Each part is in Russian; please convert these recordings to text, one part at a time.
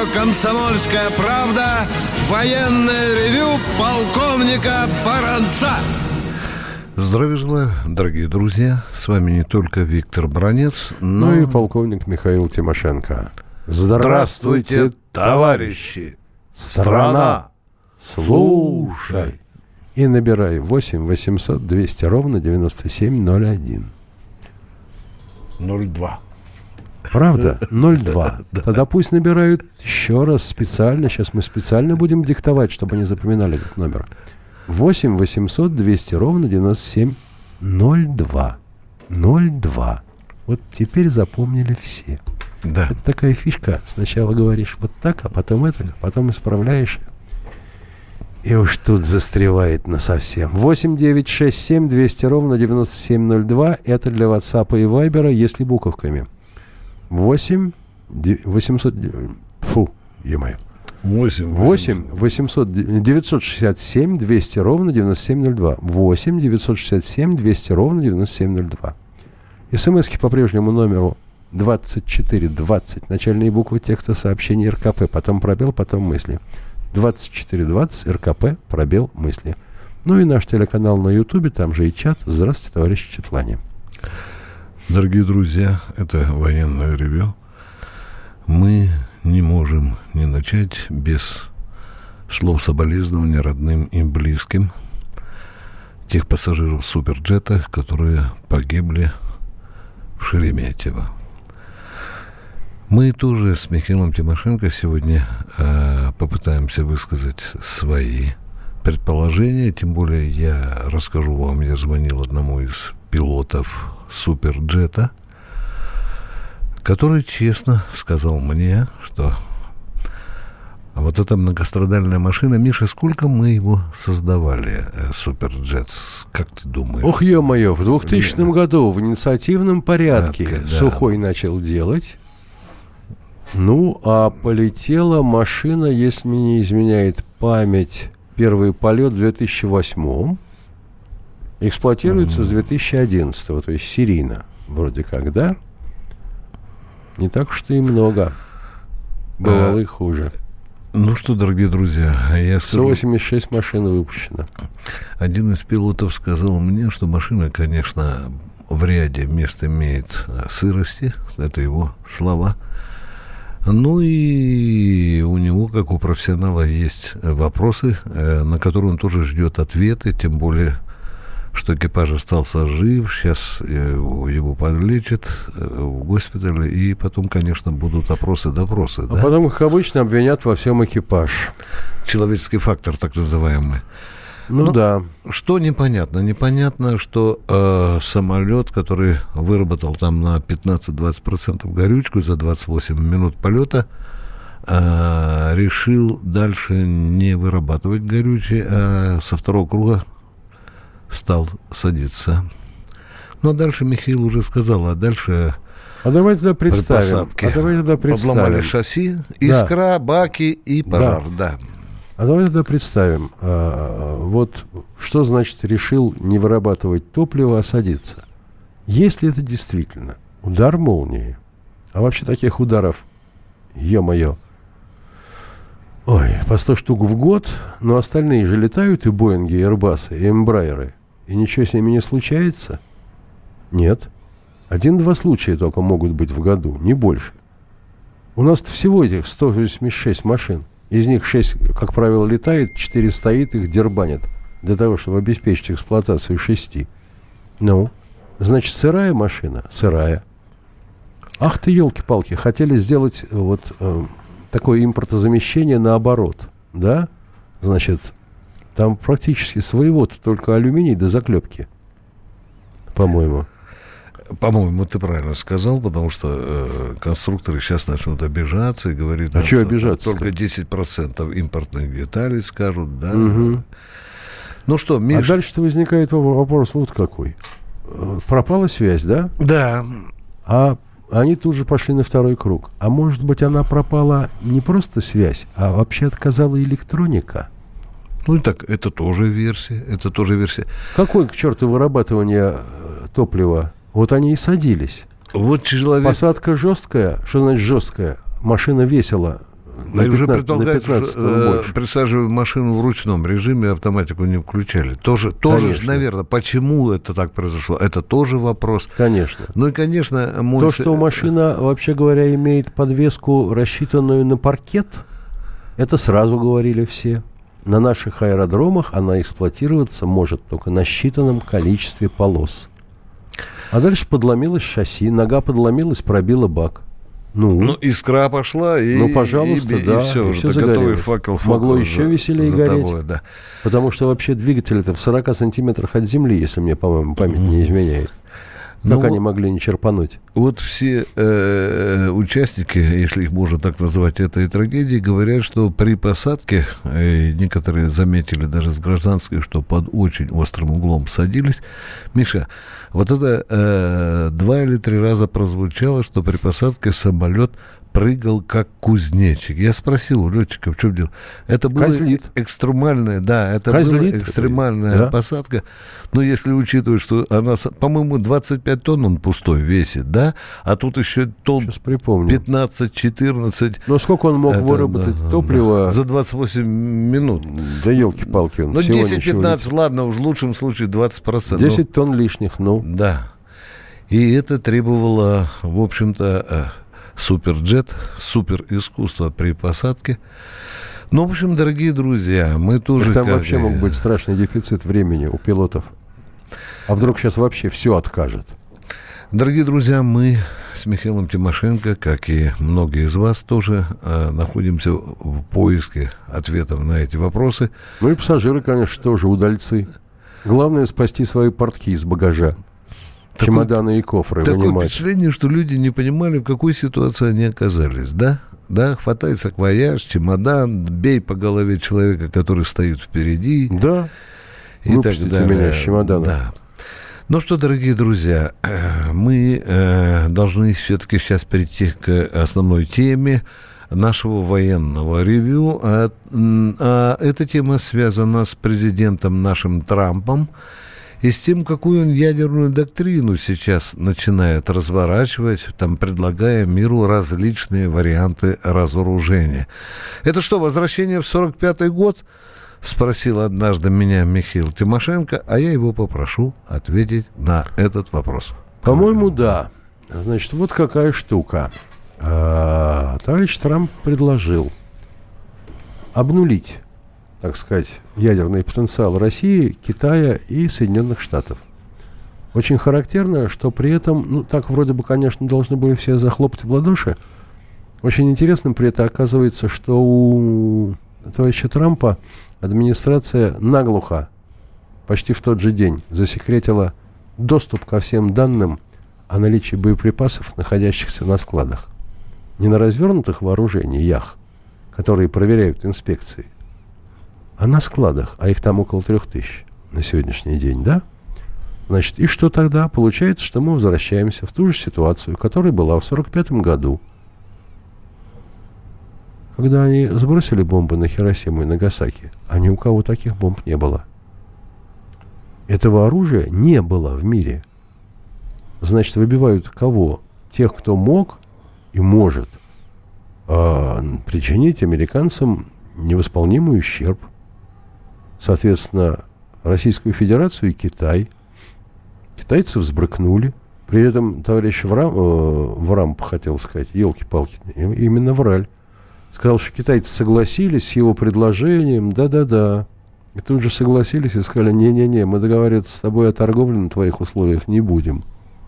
«Комсомольская правда». Военное ревю полковника Баранца. Здравия желаю, дорогие друзья. С вами не только Виктор Баранец, но и полковник Михаил Тимошенко. Здравствуйте, товарищи! Страна, слушай! И набирай 8 800 200 ровно 9701. 02. Правда? 02. Тогда пусть набирают еще раз специально. Сейчас мы специально будем диктовать, чтобы они запоминали этот номер. 8 800 200 ровно 9702. 02. Вот теперь запомнили все. Да. Это такая фишка. Сначала говоришь вот так, а потом это, а потом исправляешь. И уж тут застревает насовсем. 8 9 6 7 200 ровно 9702. Это для WhatsApp и Viber, если буковками. 8 800... Фу, е-мое. 8 800 967 200 ровно 9702. 8 967 200 ровно 9702. СМСки по прежнему номеру 2420. Начальные буквы текста сообщения РКП. Потом пробел, потом мысли. 2420 РКП, пробел, мысли. Ну и наш телеканал на Ютубе, там же и чат. Здравствуйте, товарищи Четлане. Дорогие друзья, это военное ревю. Мы не можем не начать без слов соболезнования родным и близким тех пассажиров суперджета, которые погибли в Шереметьево. Мы тоже с Михаилом Тимошенко сегодня попытаемся высказать свои предположения. Тем более я расскажу вам, я звонил одному из пилотов суперджета, который честно сказал мне, что вот эта многострадальная машина, Миша, сколько мы его создавали, суперджет, как ты думаешь? Ох, ё-моё, в 2000 году в инициативном порядке Сухой начал делать. Ну, а полетела машина, если мне не изменяет память, первый полет в 2008-м. Эксплуатируется с 2011-го, то есть серийно, вроде как, да? Не так уж и много. Бывало и хуже. Ну что, дорогие друзья, я скажу... 186 машин выпущено. Один из пилотов сказал мне, что машина, конечно, в ряде мест имеет сырости. Это его слова. Ну и у него, как у профессионала, есть вопросы, на которые он тоже ждет ответы, тем более, что экипаж остался жив, сейчас его подлечат в госпитале, и потом, конечно, будут опросы-допросы. А потом их обычно обвинят во всем экипаж. Человеческий фактор, так называемый. Ну да. Что непонятно? Непонятно, что самолет, который выработал там на 15-20% горючку за 28 минут полета, решил дальше не вырабатывать горючее, а со второго круга стал садиться. Ну, а дальше Михаил уже сказал, а дальше... А давай тогда представим. Обломали шасси, искра, баки и пожар, да. А давай тогда представим, вот что значит решил не вырабатывать топливо, а садиться. Если это действительно удар молнии, а вообще таких ударов, ё-моё, по 100 штук в год, но остальные же летают, и Боинги, и Airbus, и Эмбрайеры, и ничего с ними не случается? Нет. 1-2 случая только могут быть в году, не больше. У нас всего этих 186 машин. Из них 6, как правило, летает, 4 стоит, их дербанят для того, чтобы обеспечить эксплуатацию 6. Ну, значит, сырая машина? Сырая. Ах ты, елки-палки, хотели сделать вот такое импортозамещение наоборот, да? Значит, там практически своего-то только алюминий до заклепки, по-моему. По-моему, ты правильно сказал, потому что конструкторы сейчас начнут обижаться и говорить, а что обижаться? Только 10% импортных деталей скажут, да. Угу. Ну что, Миш... А дальше-то возникает вопрос вот какой. Пропала связь, да? Да. А они тут же пошли на второй круг. А может быть, она пропала не просто связь, а вообще отказала электроника? Ну и так, это тоже версия, Какое к черту вырабатывание топлива? Вот они и садились. Вот человек... Посадка жесткая. Что значит жесткая? Машина весила Да, и уже 15, предполагают, присаживают машину в ручном режиме, автоматику не включали. Тоже, наверное, почему это так произошло, это тоже вопрос. Конечно. Ну и, конечно... То, что машина, вообще говоря, имеет подвеску, рассчитанную на паркет, это сразу говорили все. На наших аэродромах она эксплуатироваться может только на считанном количестве полос. А дальше подломилось шасси, нога подломилась, пробила бак. Ну, искра пошла, и, пожалуйста, и все, уже готовый факел могло еще веселее гореть. Тобой, да. Потому что вообще двигатель-то в 40 сантиметрах от земли, если мне, по-моему, память не изменяет. Как они могли не черпануть? Вот все участники, если их можно так назвать, этой трагедии, говорят, что при посадке, некоторые заметили даже с гражданской, что под очень острым углом садились. Миша, вот это 2 или 3 раза прозвучало, что при посадке самолет прыгал как кузнечик. Я спросил у летчиков, в чем дело. Это была экстремальная, была экстремальная посадка. Но если учитывать, что она, по-моему, 25 тонн он пустой весит, да? А тут еще тонн 15-14. Но сколько он мог выработать топлива? За 28 минут. Да елки-палки. Ну, 10-15, ладно, уж в лучшем случае 20%. 10 тонн лишних, Да. И это требовало, в общем-то... суперджет, суперискусство при посадке. Ну, в общем, дорогие друзья, мы тоже... Там вообще мог быть страшный дефицит времени у пилотов. А вдруг сейчас вообще все откажет? Дорогие друзья, мы с Михаилом Тимошенко, как и многие из вас, тоже находимся в поиске ответов на эти вопросы. Ну и пассажиры, конечно, тоже удальцы. Главное спасти свои портки из багажа. Чемоданы и кофры вынимать. Такое впечатление, что люди не понимали, в какой ситуации они оказались, да? Да, хватай саквояж, чемодан, бей по голове человека, который стоит впереди. Да, и так далее. Меня с чемодана. Да. Ну что, дорогие друзья, мы должны все-таки сейчас перейти к основной теме нашего военного ревью. Эта тема связана с президентом нашим Трампом и с тем, какую он ядерную доктрину сейчас начинает разворачивать, там, предлагая миру различные варианты разоружения. Это что, возвращение в 45-й год? Спросил однажды меня Михаил Тимошенко, а я его попрошу ответить на этот вопрос. По-моему, да. Значит, вот какая штука. Товарищ Трамп предложил обнулить, так сказать, ядерный потенциал России, Китая и Соединенных Штатов. Очень характерно, что при этом, так вроде бы, конечно, должны были все захлопать в ладоши. Очень интересно при этом оказывается, что у товарища Трампа администрация наглухо, почти в тот же день, засекретила доступ ко всем данным о наличии боеприпасов, находящихся на складах. Не на развернутых вооружениях, которые проверяют инспекции, а на складах, а их там около 3000 на сегодняшний день, да? Значит, и что тогда? Получается, что мы возвращаемся в ту же ситуацию, которая была в 1945 году, когда они сбросили бомбы на Хиросиму и Нагасаки, а ни у кого таких бомб не было. Этого оружия не было в мире. Значит, выбивают кого? Тех, кто мог и может причинить американцам невосполнимый ущерб. Соответственно, Российскую Федерацию и Китай. Китайцы взбрыкнули. При этом товарищ Врамп хотел сказать, елки-палки, именно Враль. Сказал, что китайцы согласились с его предложением, да-да-да. И тут же согласились и сказали, не-не-не, мы договариваться с тобой о торговле на твоих условиях не будем.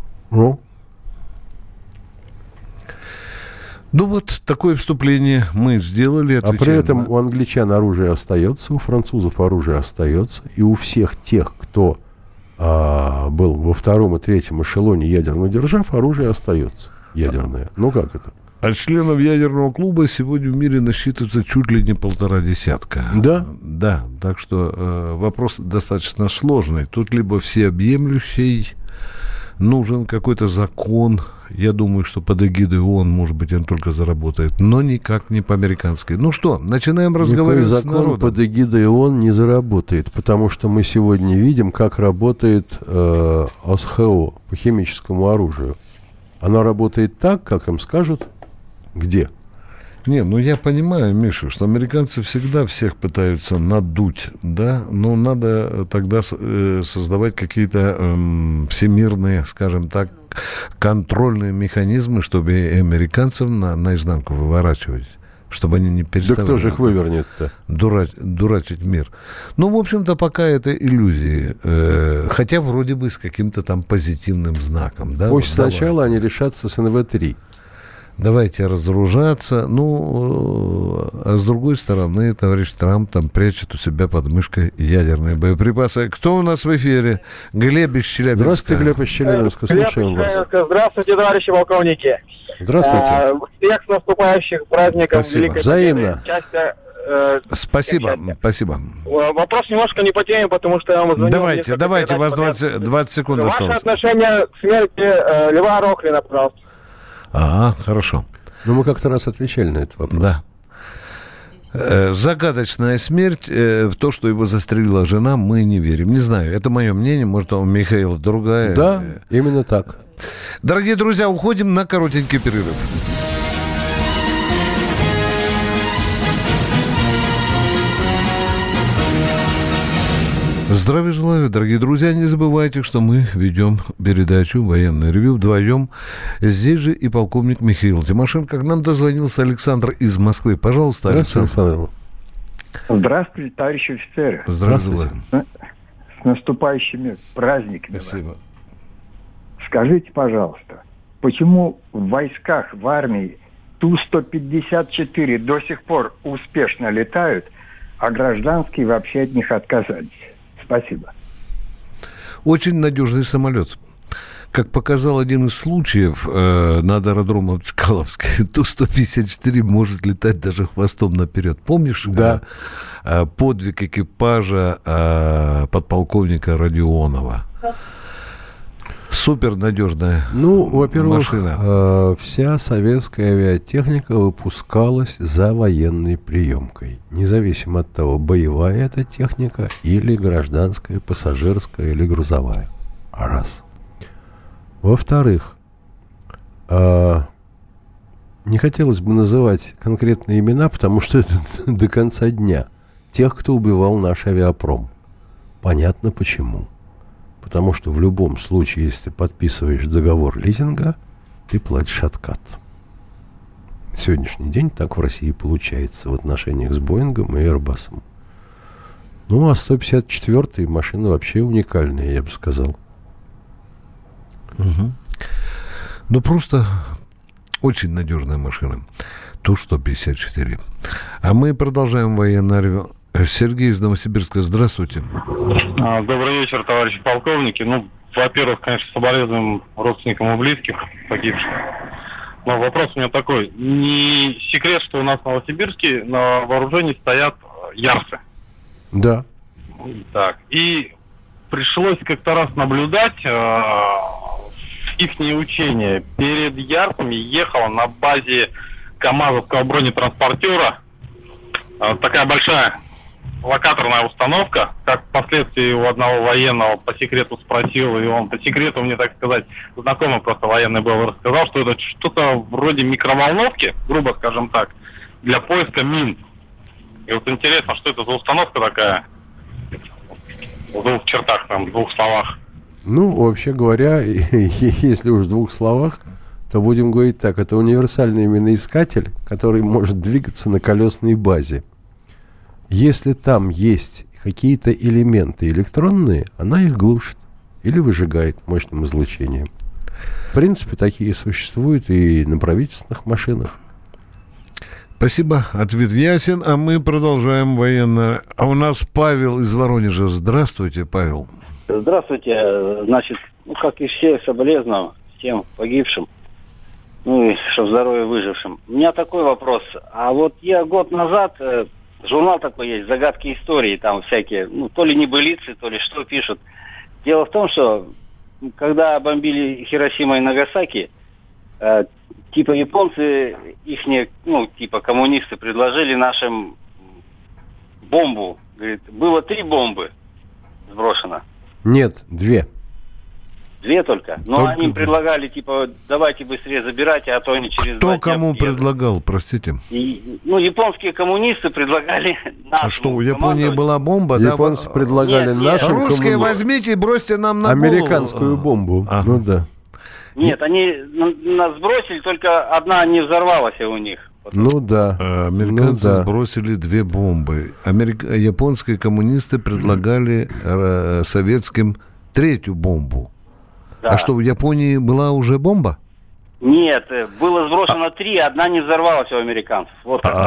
Ну вот, такое вступление мы сделали. А при этом у англичан оружие остается, у французов оружие остается, и у всех тех, кто был во втором и третьем эшелоне ядерных держав, оружие остается ядерное. Ну как это? А членов ядерного клуба сегодня в мире насчитывается чуть ли не 1,5. Да? Да, так что вопрос достаточно сложный. Тут либо всеобъемлющий, нужен какой-то закон. Я думаю, что под эгидой ООН, может быть, он только заработает, но никак не по-американски. Ну что, начинаем разговаривать с народом. Закон под эгидой ООН не заработает, потому что мы сегодня видим, как работает ОСХО по химическому оружию. Оно работает так, как им скажут, где. Не, ну я понимаю, Миша, что американцы всегда всех пытаются надуть, да, но надо тогда создавать какие-то всемирные, скажем так, контрольные механизмы, чтобы американцев наизнанку выворачивать, чтобы они не переставали. Да кто же их вывернет-то? Дурачить мир. Ну, в общем-то, пока это иллюзии, хотя вроде бы с каким-то там позитивным знаком, да. Пусть сначала они решатся с НВ-3. Давайте разоружаться. Ну, а с другой стороны, товарищ Трамп там прячет у себя под мышкой ядерные боеприпасы. Кто у нас в эфире? Глеб из Челябинска. Здравствуйте, Глеб из Челябинска. Слушаем вас. Здравствуйте, товарищи полковники. Здравствуйте. Всех с наступающих праздников. Спасибо. Взаимно. Спасибо. Вопрос немножко не по теме, потому что я вам звонил. Давайте, у вас 20 секунд Ваше осталось. отношение к смерти Льва Рохлина, пожалуйста. Ага, хорошо. Ну, мы как-то раз отвечали на этот вопрос. Да. Загадочная смерть, в то, что его застрелила жена, мы не верим. Не знаю, это мое мнение, может, у Михаила другая. Да, именно так. Дорогие друзья, уходим на коротенький перерыв. Здравия желаю, дорогие друзья. Не забывайте, что мы ведем передачу «Военное ревью» вдвоем. Здесь же и полковник Михаил Тимошенко. К нам дозвонился Александр из Москвы. Пожалуйста, Александр. Здравствуйте, товарищи офицеры. Здравствуйте. С наступающими праздниками. Спасибо. Скажите, пожалуйста, почему в войсках, в армии Ту-154 до сих пор успешно летают, а гражданские вообще от них отказались? Спасибо. Очень надежный самолет. Как показал один из случаев на аэродроме Чкаловской, Ту-154 может летать даже хвостом наперед. Помнишь? Да. Подвиг экипажа подполковника Родионова. Супернадежная машина. Ну, во-первых, вся советская авиатехника выпускалась за военной приемкой. Независимо от того, боевая это техника или гражданская, пассажирская или грузовая. Раз. Во-вторых, не хотелось бы называть конкретные имена, потому что это до конца дня. Тех, кто убивал наш авиапром. Понятно почему. Потому что в любом случае, если ты подписываешь договор лизинга, ты платишь откат. Сегодняшний день так в России получается в отношениях с Боингом и Airbus'ом. Ну, а 154-й машина вообще уникальная, я бы сказал. Угу. Ну, просто очень надежная машина. Ту-154. А мы продолжаем военное ревью. Сергей из Новосибирска, здравствуйте. Добрый вечер, товарищи полковники. Ну, во-первых, конечно, соболезнуем родственникам и близких погибших. Но вопрос у меня такой. Не секрет, что у нас в Новосибирске на вооружении стоят ярсы. Да. Так. И пришлось как-то раз наблюдать ихние учения. Перед ярсами ехала на базе КАМАЗовского бронетранспортера такая большая локаторная установка, как впоследствии у одного военного по секрету спросил, и он по секрету мне, так сказать, знакомый просто военный был, рассказал, что это что-то вроде микроволновки, грубо скажем так, для поиска мин. И вот интересно, что это за установка такая? В двух чертах, там, в двух словах. Ну, вообще говоря, если уж в двух словах, то будем говорить так. Это универсальный миноискатель, который может двигаться на колесной базе. Если там есть какие-то элементы электронные, она их глушит или выжигает мощным излучением. В принципе, такие существуют и на правительственных машинах. Спасибо. Ответ ясен, а мы продолжаем военное. А у нас Павел из Воронежа. Здравствуйте, Павел. Здравствуйте. Значит, как и все, соболезную всем погибшим, ну и что здоровье выжившим. У меня такой вопрос. А вот я год назад, журнал такой есть, «Загадки истории», там всякие, ну, то ли небылицы, то ли что пишут. Дело в том, что когда бомбили Хиросима и Нагасаки, типа японцы, ихние, ну, типа коммунисты предложили нашим бомбу. Говорит, было 3 бомбы сброшено. Нет, 2. 2 только. Но Только они им предлагали, типа, давайте быстрее забирайте, а то они через 2 Кто дня кому приедут. предлагал, простите? Японские коммунисты предлагали нашему А что, у Японии командованию. была бомба? Японцы да? предлагали Нет, нашим Русские коммуни- возьмите и бросьте нам на американскую голову. бомбу. Ага. Ну да. Нет, они нас сбросили, только одна не взорвалась у них. Ну да. Американцы Ну да. сбросили 2 бомбы. Японские коммунисты предлагали советским 3-ю бомбу. Да. А что, в Японии была уже бомба? Нет, было сброшено 3, одна не взорвалась у американцев. Вот как.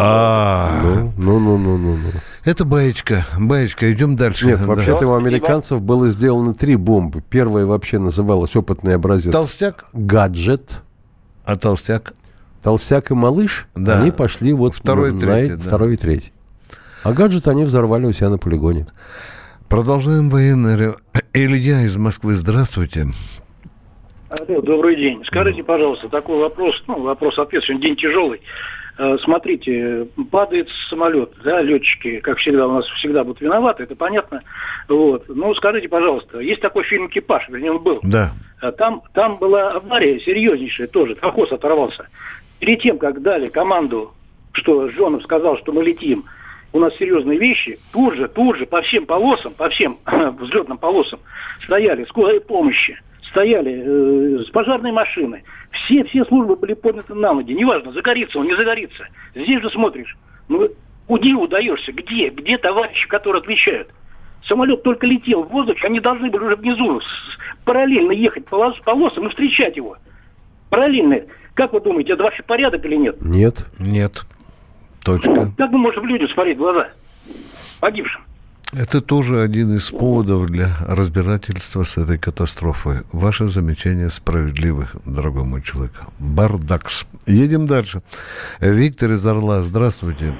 Ну. Это баечка. Идем дальше. Нет, Да. вообще-то у американцев было сделано 3 бомбы. Первая вообще называлась опытный образец. Толстяк, Гаджет. а толстяк? Толстяк и малыш, Да. они пошли вот Второй и на третий, эти, да. 2 и 3. А гаджет они взорвали у себя на полигоне. Продолжаем военное. Илья из Москвы, здравствуйте. Алло, добрый день. Скажите, пожалуйста, такой вопрос, вопрос-ответ, сегодня день тяжелый. Смотрите, падает самолет, да, летчики, как всегда, у нас всегда будут виноваты, это понятно. Вот. Ну, скажите, пожалуйста, есть такой фильм «Экипаж», вернее, он был. Да. Там была авария серьезнейшая тоже, хвост оторвался. Перед тем, как дали команду, что Жонов сказал, что мы летим, у нас серьезные вещи, тут же по всем полосам, по всем взлетным полосам стояли скорой помощи, стояли пожарные машины. Все службы были подняты на ноги. Неважно, загорится он, не загорится. Здесь же смотришь. Ну, удиву даешься. Где товарищи, которые отвечают? Самолет только летел в воздухе, они должны были уже внизу параллельно ехать по полосам и встречать его. Параллельно. Как вы думаете, это вообще порядок или нет? Нет. Точка. Как мы можем людям смотреть в глаза погибшим? Это тоже один из поводов для разбирательства с этой катастрофой. Ваше замечание справедливы, дорогой мой человек. Бардакс. Едем дальше. Виктор из Орла, здравствуйте.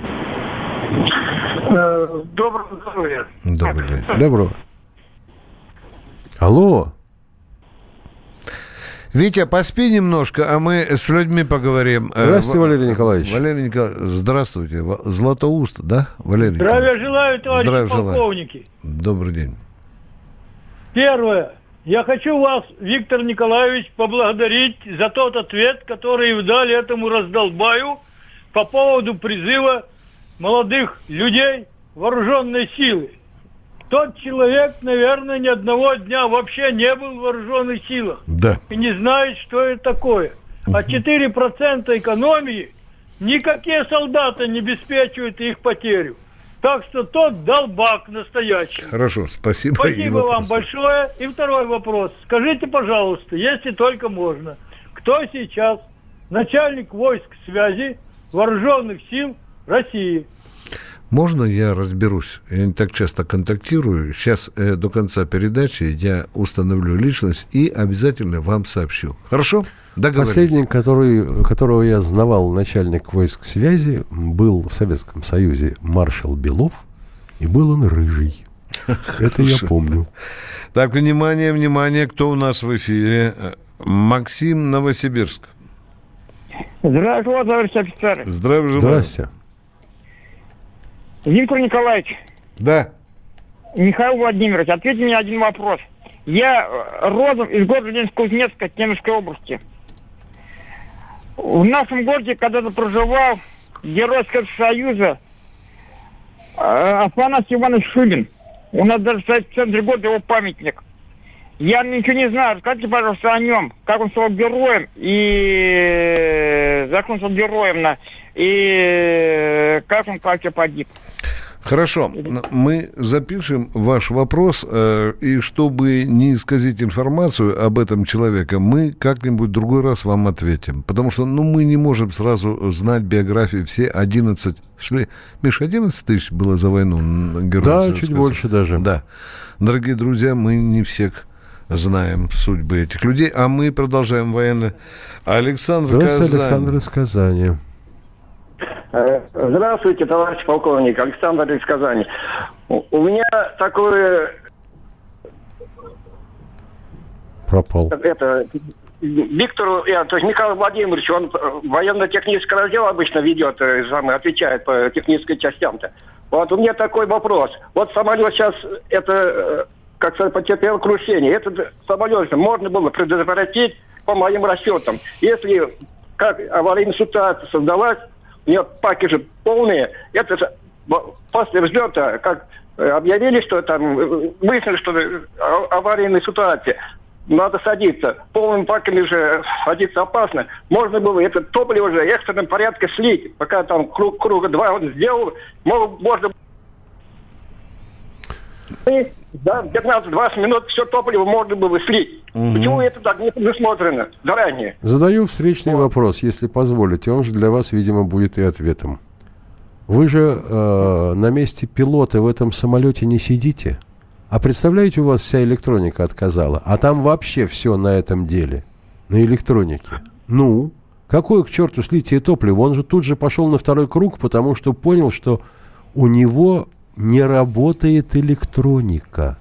Доброго здоровья. Добрый день. Добро. Алло. Витя, поспи немножко, а мы с людьми поговорим. Здравствуйте, Валерий Николаевич. Валерий Николаевич, здравствуйте. Златоуст, да, Валерий Здравия Николаевич? желаю, товарищи Здравия желаю. полковники. Добрый день. Первое. Я хочу вас, Виктор Николаевич, поблагодарить за тот ответ, который вы дали этому раздолбаю по поводу призыва молодых людей вооруженной силы. Тот человек, наверное, ни одного дня вообще не был в вооруженных силах. Да. И не знает, что это такое. А 4% экономии никакие солдаты не обеспечивают их потерю. Так что тот долбак настоящий. Хорошо, спасибо. Спасибо вам большое. И второй вопрос. Скажите, пожалуйста, если только можно, кто сейчас начальник войск связи вооруженных сил России? Можно я разберусь? Я не так часто контактирую. Сейчас до конца передачи я установлю личность и обязательно вам сообщу. Хорошо? Договорились. Последний, которого я знавал, начальник войск связи, был в Советском Союзе маршал Белов, и был он рыжий. Это я помню. Так, внимание, кто у нас в эфире? Максим, Новосибирск. Здравствуйте, товарищ офицер. Здравия желаю. Здрасте. Виктор Николаевич, Да. Михаил Владимирович, ответьте мне один вопрос. Я родом из города Ленинск-Кузнецка, Кемеровской области. В нашем городе когда-то проживал герой Советского Союза Афанасий Иванович Шубин. У нас даже стоит в центре города его памятник. Я ничего не знаю. Расскажите, пожалуйста, о нем. Как он стал героем и закончил героем, и как он вообще погиб. Хорошо, мы запишем ваш вопрос, и чтобы не исказить информацию об этом человеке, мы как-нибудь в другой раз вам ответим. Потому что мы не можем сразу знать биографии все 11... Миша, 11 тысяч было за войну героев? Да, чуть больше даже. Да. Дорогие друзья, мы не всех знаем судьбы этих людей, а мы продолжаем военное. Александр Здравствуйте, Казань. Александр из Казани. Здравствуйте, товарищ полковник. Александр из Казани. У меня такое... Пропал. Виктору, то есть Михаил Владимирович, он военно-технический раздел обычно ведет, отвечает по техническим частям-то. Вот у меня такой вопрос. Вот самолет сейчас, это как сказать, потерпел крушение. Этот самолет можно было предотвратить, по моим расчетам. Если как аварийная ситуация создалась, у нее паки же полные, это же после взлета, как объявили, что там, выяснили, что аварийная ситуация, надо садиться. Полными паками же садиться опасно. Можно было это топливо уже в экстренном порядке слить. Пока там круга 2 он сделал, можно... Да, 15-20 минут все топливо можно было слить. Почему это так не предусмотрено заранее? Задаю встречный вопрос, если позволите. Он же для вас, видимо, будет и ответом. Вы же на месте пилота в этом самолете не сидите. А представляете, у вас вся электроника отказала. А там вообще все на этом деле. На электронике. Ну, какое к черту слитие топлива? Он же тут же пошел на второй круг, потому что понял, что у него не работает электроника.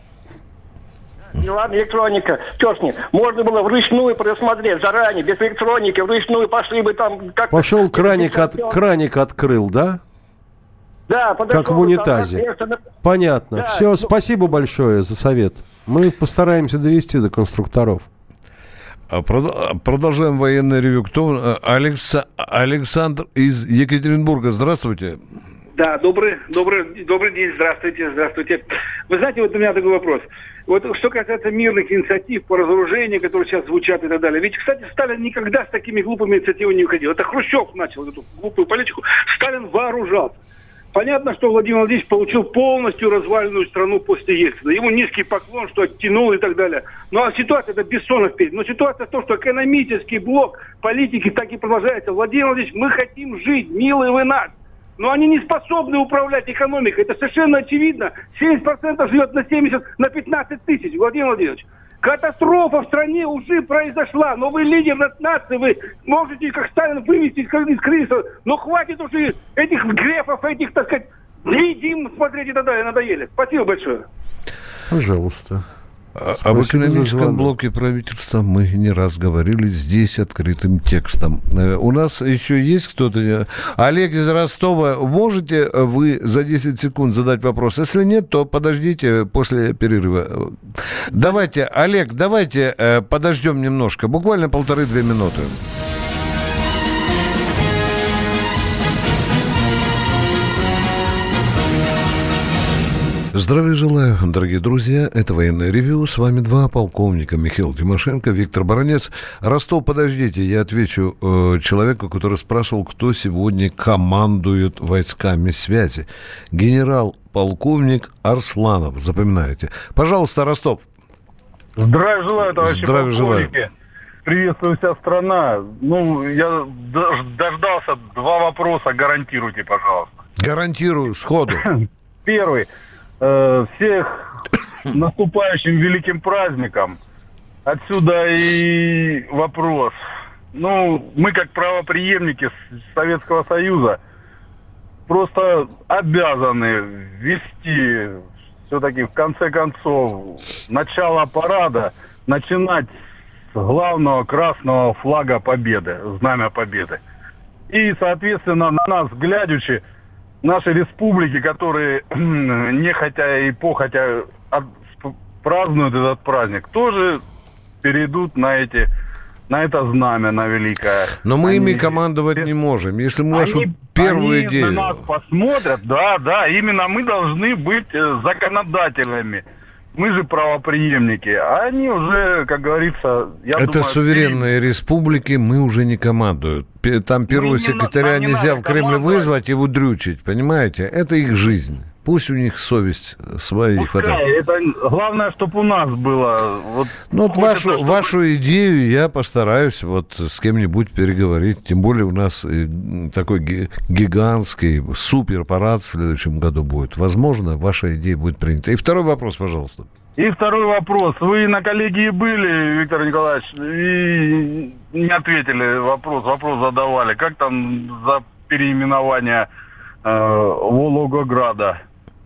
Ну ладно, электроника, черт с ним. Можно было вручную предусмотреть заранее, без электроники, вручную пошли бы там... Как пошел краник открыл, да? Да, подошел. Как в унитазе. Понятно. Да, все, спасибо большое за совет. Мы постараемся довести до конструкторов. Продолжаем военное ревью. Кто? Александр из Екатеринбурга. Здравствуйте. Да, добрый день, здравствуйте. Вы знаете, вот у меня такой вопрос. Вот что касается мирных инициатив по разоружению, которые сейчас звучат и так далее. Ведь, кстати, Сталин никогда с такими глупыми инициативами не уходил. Это Хрущев начал эту глупую политику. Сталин вооружался. Понятно, что Владимир Владимирович получил полностью разваленную страну после Ельцина. Ему низкий поклон, что оттянул и так далее. Ну а ситуация, это Бессонов перед. Но ситуация в том, что экономический блок политики так и продолжается. Владимир Владимирович, мы хотим жить, милые вы нас. Но они не способны управлять экономикой. Это совершенно очевидно. 70% живет на 70, на 15 тысяч. Владимир Владимирович, катастрофа в стране уже произошла. Но вы лидер нации, вы можете, как Сталин, вывести из кризиса. Но хватит уже этих грефов, этих, так сказать, едим смотреть и так далее. Надоели. Спасибо большое. Пожалуйста. Об экономическом блоке правительства мы не раз говорили здесь открытым текстом. У нас еще есть кто-то? Олег из Ростова, можете вы за 10 секунд задать вопрос? Если нет, то подождите после перерыва. Давайте, Олег, подождем немножко, буквально 1,5-2 минуты. Здравия желаю, дорогие друзья. Это военное ревью. С вами два полковника. Михаил Тимошенко, Виктор Баранец. Ростов, подождите, я отвечу человеку, который спрашивал, кто сегодня командует войсками связи. Генерал-полковник Арсланов. Запоминаете. Пожалуйста, Ростов. Здравия желаю, товарищи полковники. Приветствую вся страна. Ну, я дождался 2 вопроса. Гарантируйте, пожалуйста. Гарантирую, сходу. Первый. Всех наступающим великим праздником. Отсюда и вопрос. Ну, мы как правопреемники Советского Союза просто обязаны ввести все-таки в конце концов начало парада, начинать с главного красного флага Победы, знамя Победы. И, соответственно, на нас глядячи, наши республики, которые нехотя и похотя празднуют этот праздник, тоже перейдут на это знамя, на великое. Но мы ими командовать не можем. Если мы вашу первую идею... Они на нас посмотрят, да, именно мы должны быть законодателями. Мы же правопреемники, а они уже, как говорится... Это суверенные республики, мы уже не командуют. Там первого секретаря нельзя в Кремль вызвать и удрючить, понимаете? Это их жизнь. Пусть у них совесть своей хватает. Это главное, чтобы у нас было. Вашу идею я постараюсь с кем-нибудь переговорить. Тем более у нас такой гигантский суперпарад в следующем году будет. Возможно, ваша идея будет принята. И второй вопрос, пожалуйста. И второй вопрос. Вы на коллегии были, Виктор Николаевич, и не ответили вопрос задавали. Как там за переименование Волгограда?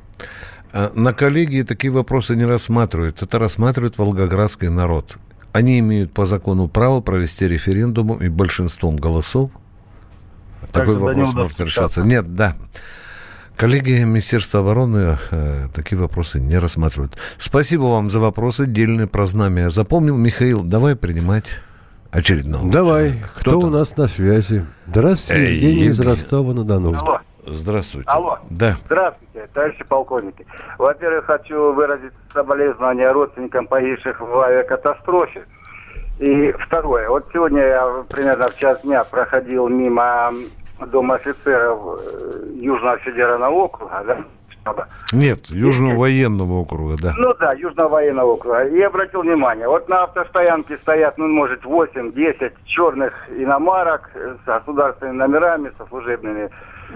На коллегии такие вопросы не рассматривают. Это рассматривает волгоградский народ. Они имеют по закону право провести референдум и большинством голосов. Такой вопрос может решаться. Нет, да. Коллеги Министерства обороны такие вопросы не рассматривают. Спасибо вам за вопросы, дельные про знамя. Запомнил, Михаил, давай принимать очередного. Давай. Человека. Кто у нас на связи? Здравствуйте, Евгений из Ростова-на-Дону. Алло. Здравствуйте. Алло. Да. Здравствуйте, товарищи полковники. Во-первых, хочу выразить соболезнования родственникам погибших в авиакатастрофе. И второе. Вот сегодня я примерно в час дня проходил мимо Дома офицеров Южного федерального округа, да? Нет, Южного военного округа, да. Ну да, Южного военного округа. И обратил внимание, вот на автостоянке стоят, ну, может, 8-10 черных иномарок с государственными номерами, со служебными.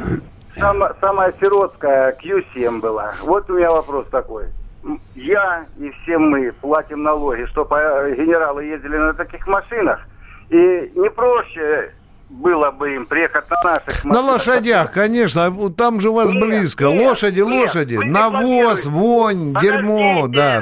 Самая сиротская Q7 была. Вот у меня вопрос такой. Я и все мы платим налоги, чтобы генералы ездили на таких машинах. И не проще было бы им приехать на наших машинах. На лошадях, конечно, там же у вас близко. Лошади, навоз, вонь, дерьмо, да.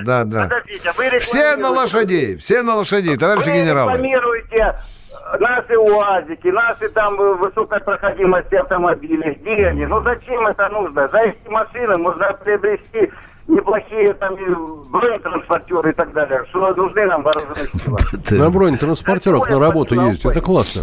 Все на лошадей, товарищи генералы. Вы рекламируете наши УАЗики, наши там высокой проходимости автомобили. Где они? Ну зачем это нужно? За эти машины можно приобрести неплохие там бронетранспортеры и так далее. Что нужны нам вооруженные силы? На бронетранспортерах на работу ездить, это классно.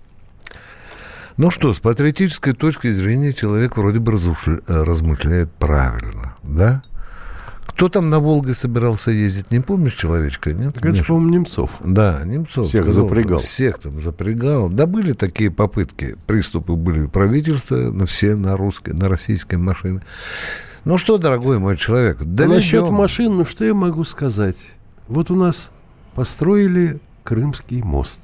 Ну что, с патриотической точки зрения человек вроде бы размышляет правильно, да? Кто там на Волге собирался ездить, не помнишь человечка, нет? Это же, по-моему, Немцов. Да, Немцов. Всех запрягал. Всех там запрягал. Да, были такие попытки, приступы были правительства, на все на российские машины. Ну что, дорогой мой человек, насчет машин, ну что я могу сказать? Вот у нас построили Крымский мост.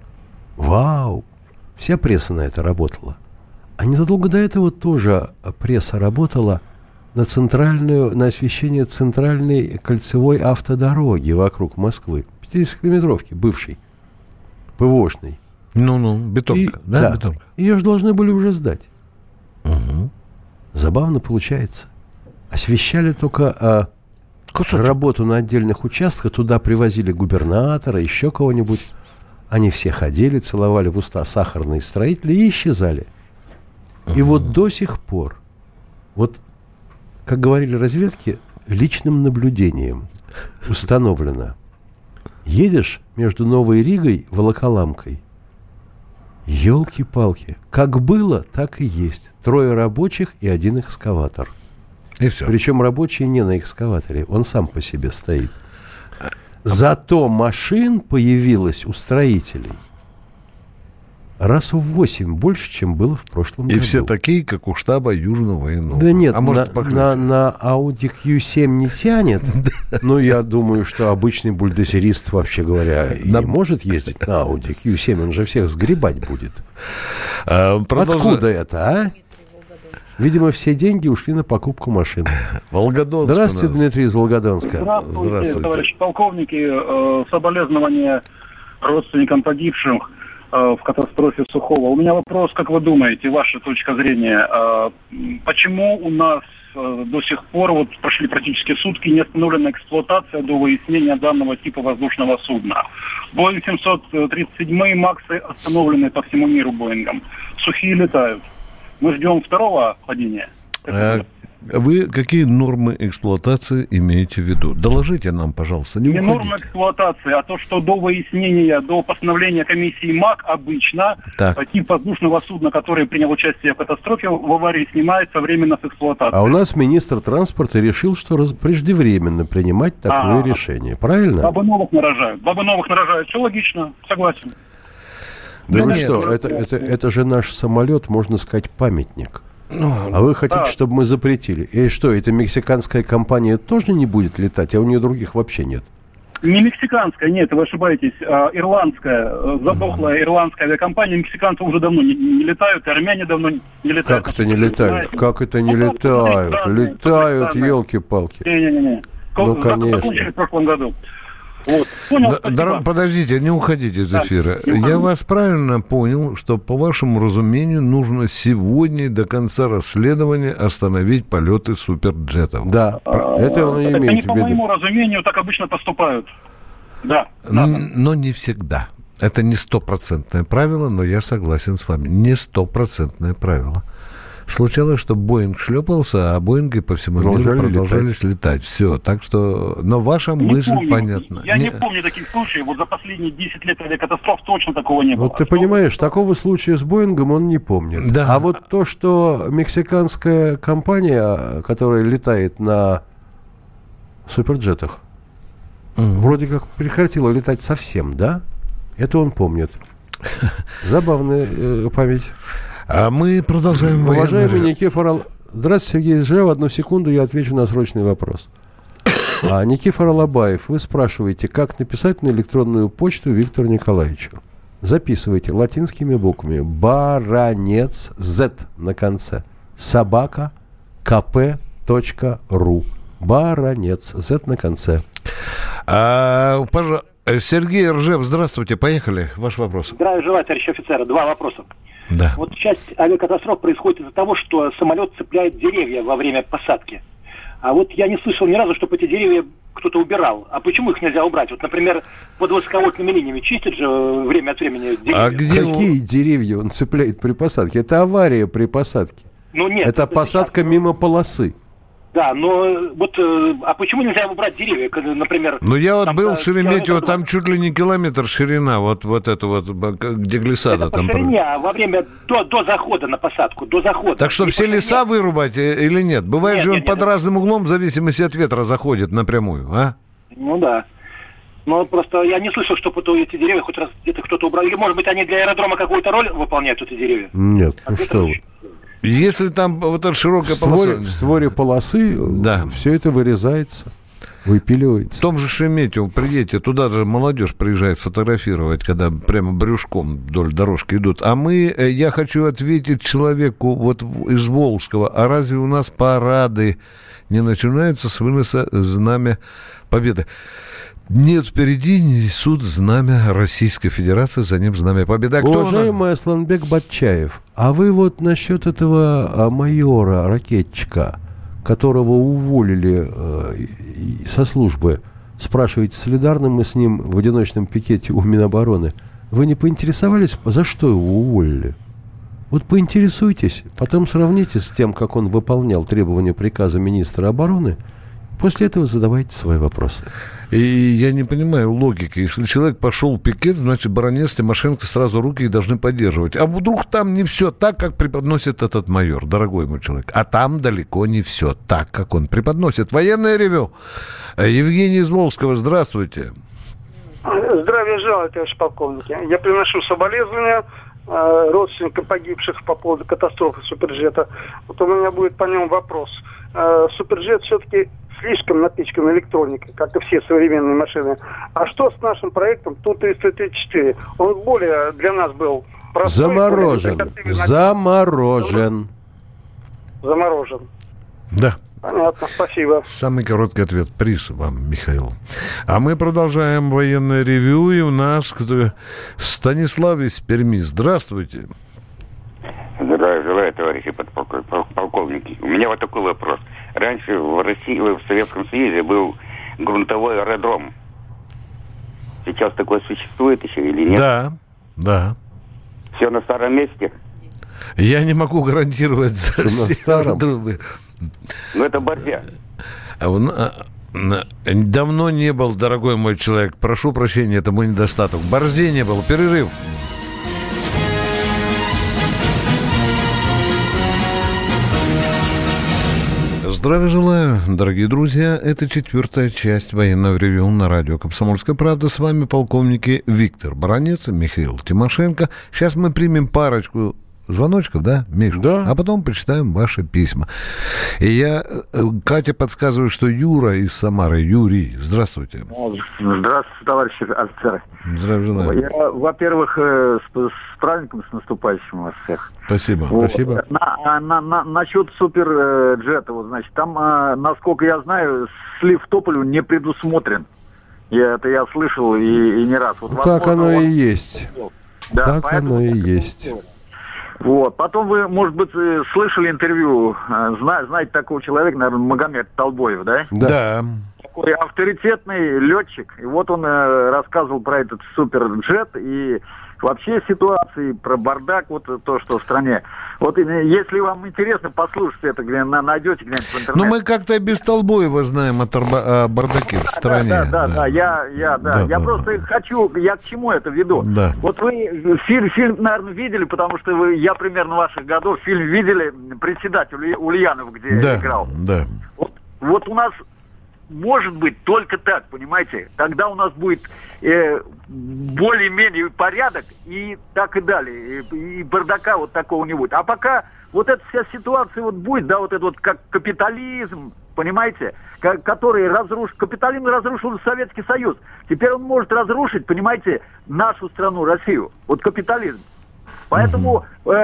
Вау! Вся пресса на это работала. А незадолго до этого тоже пресса работала на освещение центральной кольцевой автодороги вокруг Москвы. 50-километровки, бывшей, ПВОшной. Бетонка, да? Бетонка. Ее же должны были уже сдать. Угу. Забавно получается. Освещали только работу на отдельных участках. Туда привозили губернатора, еще кого-нибудь. Они все ходили, целовали в уста сахарные строители и исчезали. И вот до сих пор, вот, как говорили разведки, личным наблюдением установлено. Едешь между Новой Ригой и Волоколамкой. Елки-палки. Как было, так и есть. 3 рабочих и 1 экскаватор. И все. Причем рабочий не на экскаваторе, он сам по себе стоит. Зато машин появилось у строителей раз в 8 больше, чем было в прошлом году. И все такие, как у штаба Южного военного. Да нет, на Audi Q7 не тянет. Но я думаю, что обычный бульдозерист, вообще говоря, не может ездить на Audi Q7. Он же всех сгребать будет. Откуда это, а? Видимо, все деньги ушли на покупку машин. Волгодонск. Здравствуйте, Дмитрий из Волгодонска. Здравствуйте, товарищи полковники. Соболезнования родственникам погибших в катастрофе Сухого. У меня вопрос, как вы думаете, ваша точка зрения, почему у нас до сих пор, вот прошли практически сутки, не остановлена эксплуатация до выяснения данного типа воздушного судна? Боинг 737 Максы остановлены по всему миру Боингом. Сухие летают. Мы ждем второго падения. Вы какие нормы эксплуатации имеете в виду? Доложите нам, пожалуйста, не уходите. Нормы эксплуатации, а то, что до выяснения, до постановления комиссии МАК обычно тип воздушного судна, который принял участие в катастрофе, в аварии снимается временно с эксплуатации. А у нас министр транспорта решил, что преждевременно принимать такое решение. Правильно? Бабы новых нарожают. Все логично, согласен. Да вы что, это же наш самолет, можно сказать, памятник. А вы хотите, чтобы мы запретили? И что, эта мексиканская компания тоже не будет летать, а у нее других вообще нет? Не мексиканская, нет, вы ошибаетесь. Ирландская, задохлая ирландская авиакомпания. Мексиканцы уже давно не летают, и армяне давно не летают. Как это не летают? Как это не летают? Летают, елки-палки. Не-не-не. Ну, конечно. Закончили в прошлом году. Вот. Понял, подождите, не уходите из эфира. Я вас правильно понял, что, по вашему разумению, нужно сегодня до конца расследования остановить полеты суперджетов. Да, это он и имеет в виду. Они, по моему разумению, так обычно поступают. Да. Но не всегда. Это не 100% правило, но я согласен с вами. Не 100% правило. случалось, что Боинг шлепался, а Боинги по всему миру продолжались летать. Все, так что... Но ваша мысль понятна. Я не помню таких случаев. Вот за последние 10 лет авиакатастроф точно такого не было. Вот ты понимаешь, такого случая с Боингом он не помнит. Да. А вот то, что мексиканская компания, которая летает на суперджетах, вроде как прекратила летать совсем, да? Это он помнит. Забавная память. А мы продолжаем. Уважаемый Никифор... Здравствуйте, Сергей Ижев. Одну секунду, я отвечу на срочный вопрос. Никифор Алабаев, вы спрашиваете, как написать на электронную почту Виктору Николаевичу. Записывайте латинскими буквами. Баранец, Z на конце. Собака, kp.ru. Баранец, Z на конце. Пожалуйста. Сергей Ржев, здравствуйте, поехали. Ваш вопрос. Здравия желаю, товарищ офицер. Два вопроса. Да. Вот часть авиакатастроф происходит из-за того, что самолет цепляет деревья во время посадки. А вот я не слышал ни разу, чтобы эти деревья кто-то убирал. А почему их нельзя убрать? Вот, например, под высоковольтными линиями чистят же время от времени деревья. Какие деревья он цепляет при посадке? Это авария при посадке. Ну, нет, это посадка мимо полосы. Да, но вот, а почему нельзя убрать деревья, например? Ну, я вот был в Шереметьево, там чуть ли не километр ширина, вот это вот, где глиссада. Это там по ширине, а во время, до захода на посадку, до захода. Так что все леса вырубать или нет? Бывает же он под разным углом, в зависимости от ветра, заходит напрямую, а? Ну, да. Но просто я не слышал, что эти деревья хоть раз где-то кто-то убрал. Или, может быть, они для аэродрома какую-то роль выполняют, эти деревья? Нет, ну что вы. Если там вот эта широкая полоса... В створе полосы все это вырезается, выпиливается. В том же Шереметьево приедете, туда же молодежь приезжает фотографировать, когда прямо брюшком вдоль дорожки идут. Я хочу ответить человеку вот из Волжского, а разве у нас парады не начинаются с выноса знамя Победы? Нет, впереди несут знамя Российской Федерации, за ним знамя Победы. Уважаемый Асланбек Батчаев, а вы вот насчет этого майора, ракетчика, которого уволили со службы, спрашиваете, солидарны мы с ним в одиночном пикете у Минобороны, вы не поинтересовались, за что его уволили? Вот поинтересуйтесь, потом сравните с тем, как он выполнял требования приказа министра обороны, после этого задавайте свои вопросы. И я не понимаю логики. Если человек пошел в пикет, значит, Баранец, Тимошенко сразу руки и должны поддерживать. А вдруг там не все так, как преподносит этот майор, дорогой мой человек. А там далеко не все так, как он преподносит. Военное ревю. Евгений из Волжского, здравствуйте. Здравия желаю, товарищ полковник. Я приношу соболезнования родственникам погибших по поводу катастрофы Суперджета. Вот у меня будет по нему вопрос. Суперджет все-таки слишком напичкан электроникой, как и все современные машины. А что с нашим проектом Ту-334? Он более для нас был простой. Заморожен. Да. Понятно, спасибо. Самый короткий ответ. Приз вам, Михаил. А мы продолжаем военное ревью. И у нас Станислав из Перми. Здравствуйте. Здравия желаю, товарищи полковники. У меня вот такой вопрос. Раньше в России, в Советском Союзе был грунтовой аэродром. Сейчас такое существует еще или нет? Да. Все на старом месте? Я не могу гарантировать за все аэродромы. Ну, это борзя. Давно не был, дорогой мой человек. Прошу прощения, это мой недостаток. Борзде не был. Перерыв. Здравия желаю, дорогие друзья. Это 4-я часть военного ревью на радио «Комсомольская правда». С вами полковники Виктор Баранец, Михаил Тимошенко. Сейчас мы примем парочку звоночков, да, Миш? Да. А потом почитаем ваши письма. И Катя подсказывает, что Юра из Самары. Юрий, здравствуйте. Здравствуйте, товарищи офицеры. Здравия желаю. Я, во-первых, с праздником, с наступающим вас всех. Спасибо. Вот. Спасибо. Насчет суперджета, вот, значит, там, насколько я знаю, слив топлива не предусмотрен. Я слышал и не раз. Вот, так оно и есть. Да, так оно и есть. Вот. Потом вы, может быть, слышали интервью, знаете такого человека, наверное, Магомед Толбоев, да? Да. такой авторитетный летчик. И вот он рассказывал про этот суперджет и вообще ситуации, про бардак, вот то, что в стране. Вот если вам интересно, послушайте это, найдете где-нибудь в интернете. Ну, мы как-то без Толбоева знаем о бардаке в стране. Да. Я просто хочу, я к чему это веду? Да. Вот вы фильм, наверное, видели, потому что я примерно ваших годов фильм видели, председатель Ульянов, где играл. Да. Вот у нас может быть только так, понимаете? Тогда у нас будет более-менее порядок и так и далее. И бардака вот такого не будет. А пока вот эта вся ситуация вот будет, да, вот это вот как капитализм, понимаете, который капитализм разрушил Советский Союз. Теперь он может разрушить, понимаете, нашу страну, Россию. Вот капитализм. Поэтому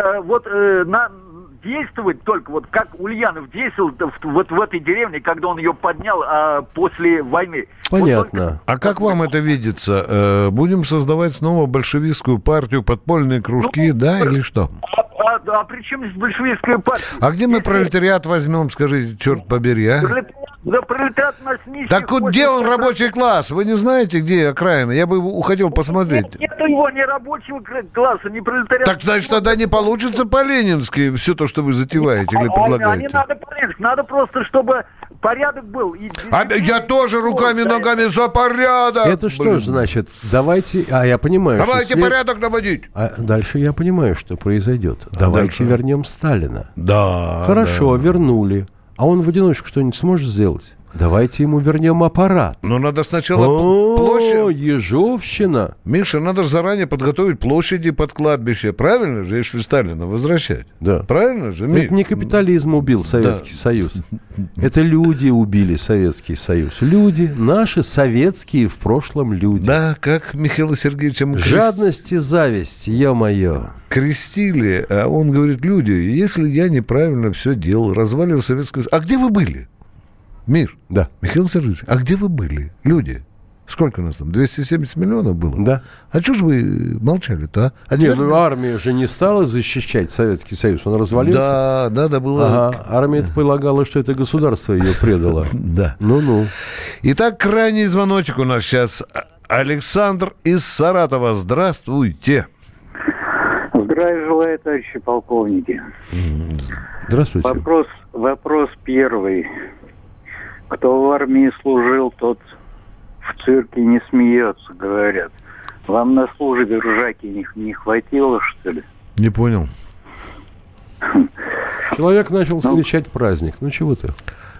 действовать только вот как Ульянов действовал вот в этой деревне, когда он ее поднял после войны. Понятно. А как вам это видится? Будем создавать снова большевистскую партию, подпольные кружки, или что? А при чем здесь большевистская партия? А где мы пролетариат возьмем, скажите, черт побери, а? Да пролетариат у нас нищий. Так вот где он, рабочий класс? Вы не знаете, где окраина? Я бы уходил посмотреть. Нет у него ни рабочего класса, ни пролетариата. Так значит, тогда не получится по-ленински все то, что вы затеваете или предлагаете. Не надо по-ленински, надо просто, чтобы порядок был. Я тоже руками и ногами за порядок. Это что ж значит? Давайте, я понимаю. Давайте порядок наводить. А дальше я понимаю, что произойдет. Давайте вернем Сталина. Да. Хорошо, вернули. А он в одиночку что-нибудь сможет сделать? Давайте ему вернем аппарат. Но надо сначала площадь. Ежовщина. Миша, надо же заранее подготовить площади под кладбище. Правильно же, если Сталина возвращать? Да. Правильно же, Миш? Это не капитализм убил Советский Союз. Это люди убили Советский Союз. Люди, наши советские в прошлом люди. Да, как Михаила Сергеевича мы жадность и зависть, ё-моё. Крестили, а он говорит, люди, если я неправильно все делал, развалил Советский Союз. А где вы были? Миш, да. Михаил Сергеевич, а где вы были, люди? Сколько у нас там? 270 миллионов было? Да. А что же вы молчали-то, а? Нет, армия же не стала защищать Советский Союз, он развалился. Да, было. Ага, армия полагала, что это государство ее предало. Да. Ну-ну. Итак, крайний звоночек у нас сейчас. Александр из Саратова. Здравствуйте. Здравия желаю, товарищи полковники. Здравствуйте. Вопрос первый. Кто в армии служил, тот в цирке не смеется, говорят. Вам на службе ржаки не хватило, что ли? Не понял. Человек начал встречать праздник. Ну, чего ты?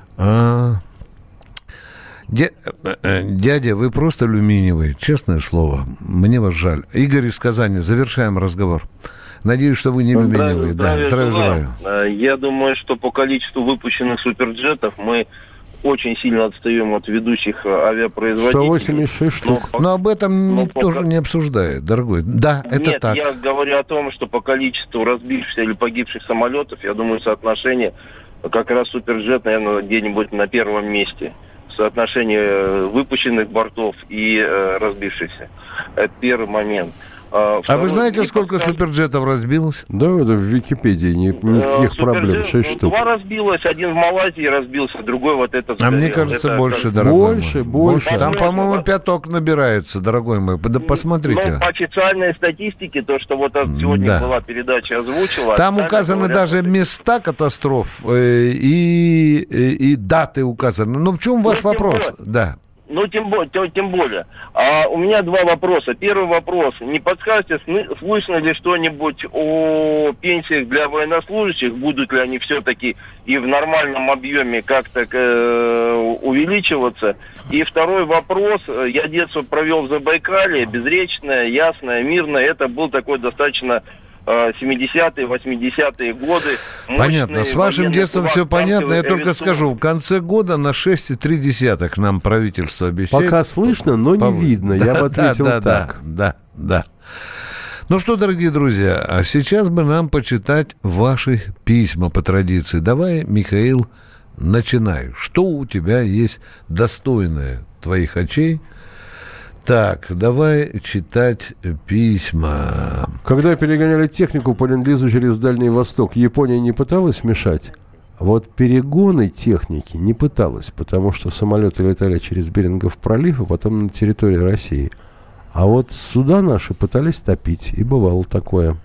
Дядя, вы просто алюминиевый, честное слово. Мне вас жаль. Игорь из Казани, завершаем разговор. Надеюсь, что вы не алюминиевый. Здравия желаю. Я думаю, что по количеству выпущенных суперджетов мы очень сильно отстаем от ведущих авиапроизводителей. 186 штук. Но об этом тоже не обсуждают, дорогой. Да, это Нет, так. Я говорю о том, что по количеству разбившихся или погибших самолетов, я думаю, соотношение как раз суперджет, наверное, где-нибудь на первом месте. Соотношение выпущенных бортов и разбившихся. Это первый момент. А вы знаете, сколько суперджетов разбилось? Да, это в Википедии никаких проблем. 6 штук. 2 разбилось, один в Малайзии разбился, другой вот этот. А мне кажется, больше, дорогой мой. Больше. Там, по-моему, 5 набирается, дорогой мой. Да посмотрите. По официальной статистике, то, что вот сегодня была передача озвучила. Там указаны даже места катастроф и даты указаны. Ну, в чем ваш вопрос? Да. Ну, тем более. У меня 2 вопроса. Первый вопрос. Не подскажете, слышно ли что-нибудь о пенсиях для военнослужащих? Будут ли они все-таки и в нормальном объеме как-то увеличиваться? И второй вопрос. Я детство провел в Забайкалье, безречное, ясное, мирное. Это был такой достаточно 70-е, 80-е годы. Понятно. С вашим детством все понятно. Я только скажу, в конце года на 6,3 нам правительство обещает. Пока слышно, но не видно. Я бы ответил так. Да. Ну что, дорогие друзья, а сейчас бы нам почитать ваши письма по традиции. Давай, Михаил, начинай. Что у тебя есть достойное твоих очей? Так, давай читать письма. Когда перегоняли технику по ленд-лизу через Дальний Восток, Япония не пыталась мешать? Вот перегоны техники не пыталась, потому что самолеты летали через Берингов пролив, и потом на территории России. А вот суда наши пытались топить, и бывало такое.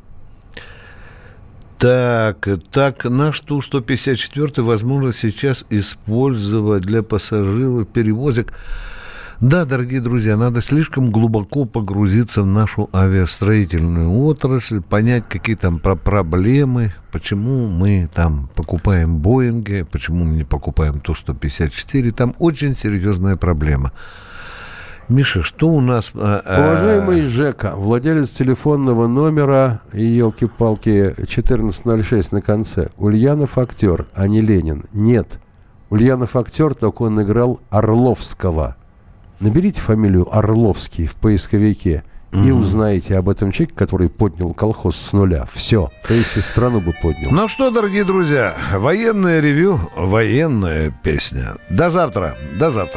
Так, наш Ту-154 возможно сейчас использовать для пассажиров перевозок. Да, дорогие друзья, надо слишком глубоко погрузиться в нашу авиастроительную отрасль, понять, какие там проблемы, почему мы там покупаем Боинги, почему мы не покупаем Ту-154. Там очень серьезная проблема. Миша, что у нас... Уважаемый Жека, владелец телефонного номера, елки-палки, 1406 на конце. Ульянов актер, а не Ленин. Нет. Ульянов актер, только он играл Орловского. Наберите фамилию Орловский в поисковике и узнаете об этом человеке, который поднял колхоз с нуля. Все. То есть и страну бы поднял. Ну что, дорогие друзья, военное ревью, военная песня. До завтра. До завтра.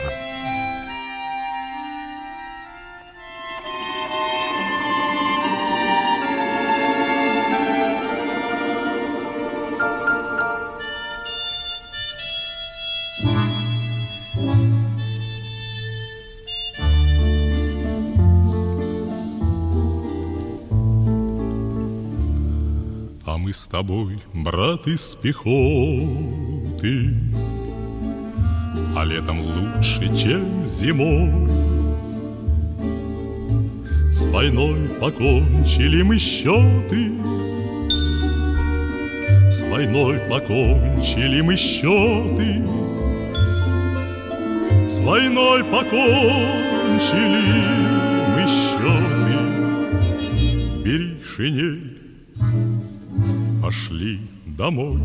Мы с тобой, брат, из пехоты, а летом лучше, чем зимой. С войной покончили мы счеты, с войной покончили мы счеты, с войной покончили мы счеты. Бери шинель, пошли домой.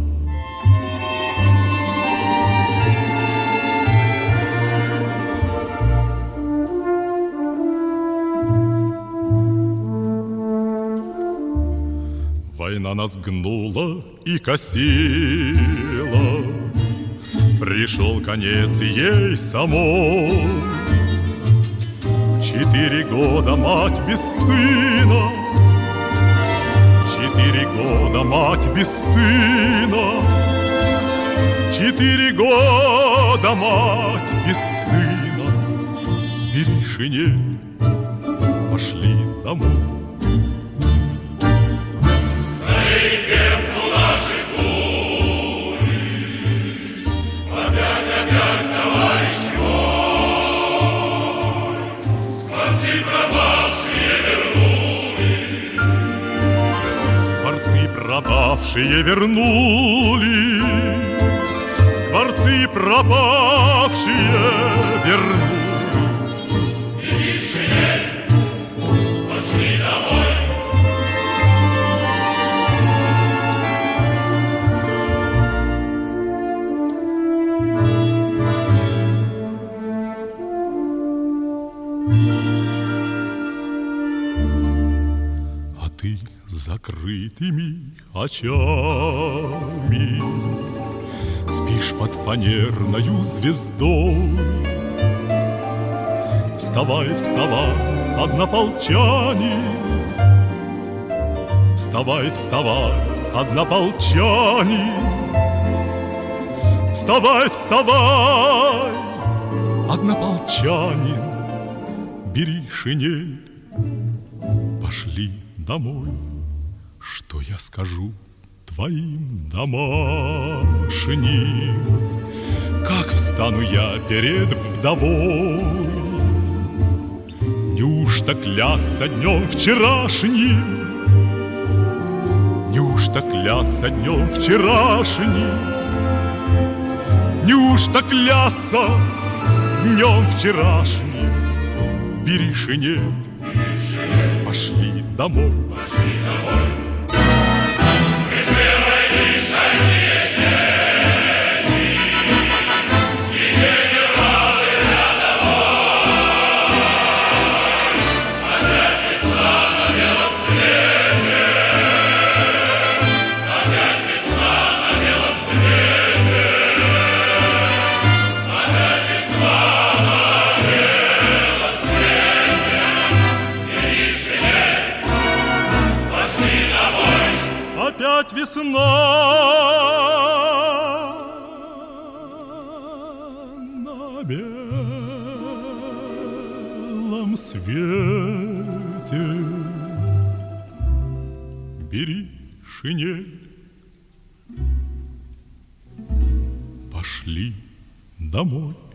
Война нас гнула и косила, пришел конец ей самой. 4 года мать без сына, 4 года мать без сына, 4 года мать без сына. Бери шинель, пошли домой. Заикрепну наши куры, опять, товарищ мой, скворцы пропавшие вернулись. Скворцы пропавшие вернулись, скворцы пропавшие вернулись. Бери шинель, пошли домой. А ты закрытыми очами спишь под фанерною звездой. Вставай, вставай, однополчане, вставай, вставай, однополчане, вставай, вставай, однополчанин, бери шинель, пошли домой. Что я скажу твоим домашним? Как встану я перед вдовой? Неужто клясться днем вчерашним? Неужто клясться днем вчерашним? Неужто клясться днем вчерашним? Бери шинель, пошли домой. Опять весна белом свете. Бери шинель, пошли домой.